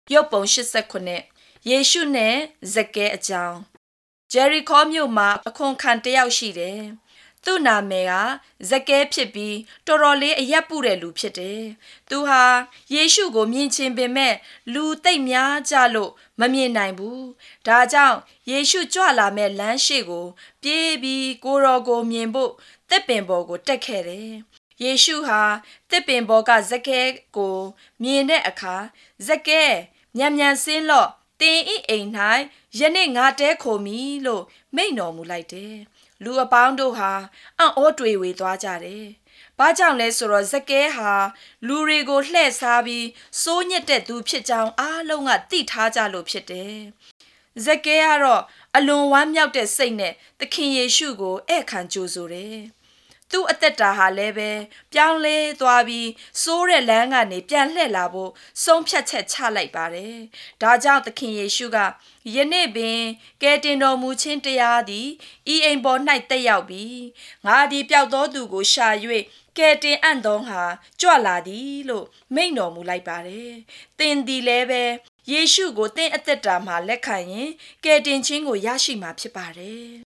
ရုပ်ပုံ89ယေရှုနဲ့ဇက်ကဲအကြောင်းဂျယ်ရီခေါမြို့မှာအခွန်ခံတယောက်ရှိတယ်။သူ့နာမည်ကဇက်ကဲဖြစ်ပြီးတော်တော်လေးအယက်ပုတဲ့လူဖြစ်တယ်။သူဟာယေရှုကိုမြင်ချင်ပေမဲ့လူသိပ်များကြလို့မမြင်နိုင်ဘူး။ဒါကြောင့်ယေရှုကြွလာမဲ့လမ်းရှိကိုပြေးပြီးကိုတော်ကိုမြင်ဖို့တစ်ပင်ပေါ်ကိုတက်ခဲ့တယ်။ယေရှုဟာတစ်ပင်ပေါ်ကဇက်ကဲကိုမြင်တဲ့အခါဇက်ကဲမြန်ဆင်းလော့တင်ဤအိမ်၌ယနေ့ငါတဲခိုမီလို့မိန့်တော်မူလိုက်တယ်။လူအပေါင်းတို့ဟာအံ့ဩတွေဝေသွားကြတယ်။ဘာကြောင့်လဲဆိုတော့ဇက်ကဲဟာလူတွေကိုလှည့်စားပြီးစိုးညစ်တဲ့သူဖြစ်ကြောင်းအားလုံးကသိထားကြလို့ဖြစ်တယ်။ဇက်ကဲကတော့အလွန်ဝမ်းမြောက်တဲ့စိတ်နဲ့သခင်ယေရှုကိုဧည့်ခံကြိုဆိုတယ်။သူ့အသက်တာဟာလည်းပဲပြောင်းလဲသွားပြီးစိုးတဲ့လမ်းကနေပြန်လှည့်လာဖို့ဆုံးဖြတ်ချက်ချလိုက်ပါတယ်။ဒါကြောင့်သခင်ယေရှုကယနေ့ပင်ကယ်တင်တော်မူခြင်းတရားသည်ဤအိမ်ပေါ်၌တက်ရောက်ပြီးငါသည်ပျောက်သောသူကိုရှာ၍ကယ်တင်အံ့သောဟာကြွလာသည်လို့မိန့်တော်မူလိုက်ပါတယ်။သင်သည်လည်းပဲယေရှုကိုသင်အသက်တာမှာလက်ခံရင်ကယ်တင်ခြင်းကိုရရှိမှာဖြစ်ပါတယ်။